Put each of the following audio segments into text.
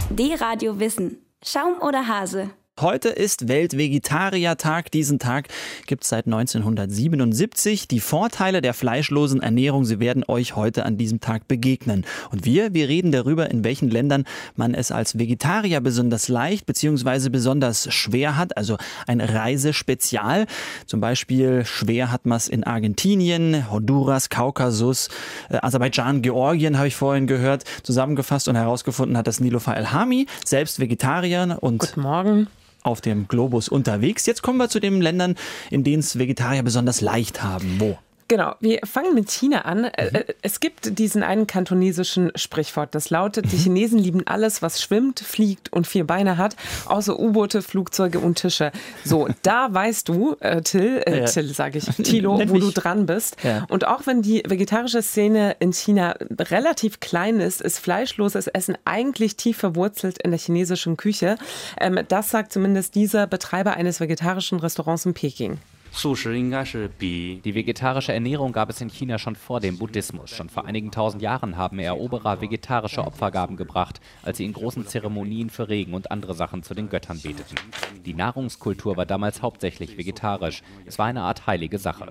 D-Radio Wissen. Schaum oder Hase? Heute ist Weltvegetariertag. Diesen Tag gibt es seit 1977. Die Vorteile der fleischlosen Ernährung, sie werden euch heute an diesem Tag begegnen. Und wir reden darüber, in welchen Ländern man es als Vegetarier besonders leicht bzw. besonders schwer hat. Also ein Reisespezial. Zum Beispiel schwer hat man es in Argentinien, Honduras, Kaukasus, Aserbaidschan, Georgien habe ich vorhin gehört. Zusammengefasst und herausgefunden hat das Niloufar Elhami, selbst Vegetarier und Guten Morgen. Auf dem Globus unterwegs. Jetzt kommen wir zu den Ländern, in denen es Vegetarier besonders leicht haben. Wo? Genau, wir fangen mit China an. Es gibt diesen einen kantonesischen Sprichwort, das lautet, die Chinesen lieben alles, was schwimmt, fliegt und 4 Beine hat, außer U-Boote, Flugzeuge und Tische. So, da weißt du, Thilo, wo du dran bist. Ja. Und auch wenn die vegetarische Szene in China relativ klein ist fleischloses Essen eigentlich tief verwurzelt in der chinesischen Küche. Das sagt zumindest dieser Betreiber eines vegetarischen Restaurants in Peking. Die vegetarische Ernährung gab es in China schon vor dem Buddhismus. Schon vor einigen tausend Jahren haben Eroberer vegetarische Opfergaben gebracht, als sie in großen Zeremonien für Regen und andere Sachen zu den Göttern beteten. Die Nahrungskultur war damals hauptsächlich vegetarisch. Es war eine Art heilige Sache.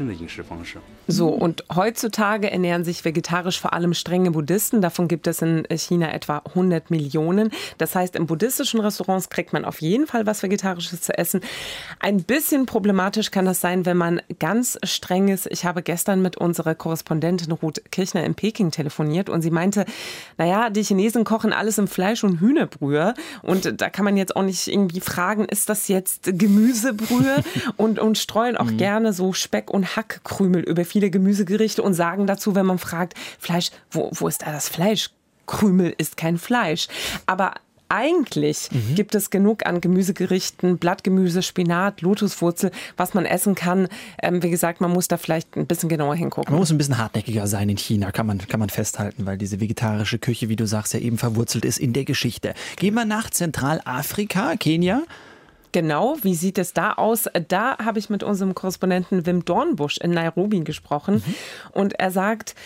So, und heutzutage ernähren sich vegetarisch vor allem strenge Buddhisten. Davon gibt es in China etwa 100 Millionen. Das heißt, in buddhistischen Restaurants kriegt man auf jeden Fall was Vegetarisches zu essen. Ein bisschen problematisch kann das sein, wenn man ganz streng ist. Ich habe gestern mit unserer Korrespondentin Ruth Kirchner in Peking telefoniert und sie meinte, naja, die Chinesen kochen alles im Fleisch- und Hühnerbrühe und da kann man jetzt auch nicht irgendwie fragen, ist das jetzt Gemüsebrühe und streuen auch gerne so Speck- und Hackkrümel über viele Gemüsegerichte und sagen dazu, wenn man fragt, Fleisch, wo ist da das Fleisch? Krümel ist kein Fleisch. Aber eigentlich gibt es genug an Gemüsegerichten, Blattgemüse, Spinat, Lotuswurzel, was man essen kann. Wie gesagt, man muss da vielleicht ein bisschen genauer hingucken. Man muss ein bisschen hartnäckiger sein in China, kann man festhalten, weil diese vegetarische Küche, wie du sagst, ja eben verwurzelt ist in der Geschichte. Gehen wir nach Zentralafrika, Kenia. Genau, wie sieht es da aus? Da habe ich mit unserem Korrespondenten Wim Dornbusch in Nairobi gesprochen. Und er sagt,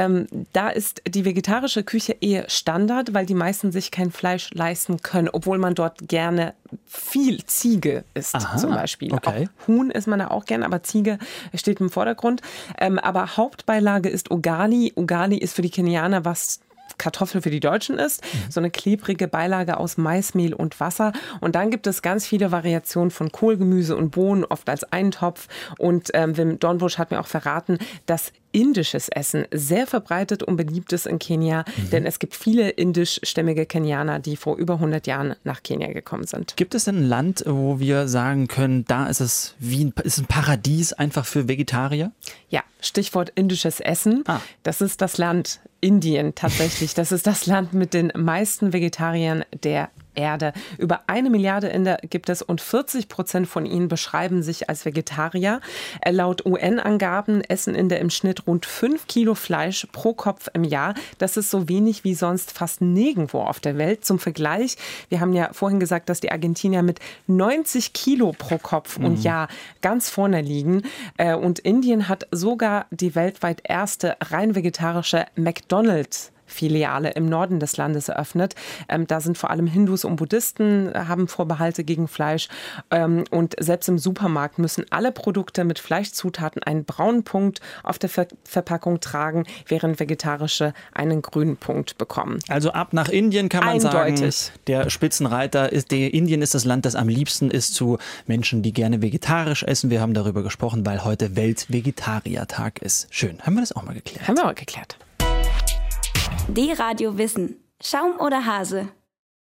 da ist die vegetarische Küche eher Standard, weil die meisten sich kein Fleisch leisten können, obwohl man dort gerne viel Ziege isst. Aha, zum Beispiel. Okay. Auch Huhn isst man da auch gern, aber Ziege steht im Vordergrund. Aber Hauptbeilage ist Ugali. Ugali ist für die Kenianer was Kartoffel für die Deutschen ist, so eine klebrige Beilage aus Maismehl und Wasser. Und dann gibt es ganz viele Variationen von Kohlgemüse und Bohnen, oft als Eintopf. Und Wim Dornbusch hat mir auch verraten, dass indisches Essen sehr verbreitet und beliebt ist in Kenia, denn es gibt viele indischstämmige Kenianer, die vor über 100 Jahren nach Kenia gekommen sind. Gibt es denn ein Land, wo wir sagen können, da ist es ist ein Paradies einfach für Vegetarier? Ja, Stichwort indisches Essen. Das ist das Land Indien tatsächlich. Das ist das Land mit den meisten Vegetariern der Erde. Über 1 Milliarde Inder gibt es und 40% von ihnen beschreiben sich als Vegetarier. Laut UN-Angaben essen Inder im Schnitt rund 5 Kilo Fleisch pro Kopf im Jahr. Das ist so wenig wie sonst fast nirgendwo auf der Welt. Zum Vergleich, wir haben ja vorhin gesagt, dass die Argentinier mit 90 Kilo pro Kopf und Jahr ganz vorne liegen. Und Indien hat sogar die weltweit erste rein vegetarische McDonald's-Filiale im Norden des Landes eröffnet. Da sind vor allem Hindus und Buddhisten, haben Vorbehalte gegen Fleisch. Und selbst im Supermarkt müssen alle Produkte mit Fleischzutaten einen braunen Punkt auf der Verpackung tragen, während vegetarische einen grünen Punkt bekommen. Also ab nach Indien kann man eindeutig sagen, der Spitzenreiter ist, Indien ist das Land, das am liebsten ist zu Menschen, die gerne vegetarisch essen. Wir haben darüber gesprochen, weil heute Weltvegetariertag ist. Schön, haben wir das auch mal geklärt? Haben wir mal geklärt. D-Radio Wissen. Schaum oder Hase?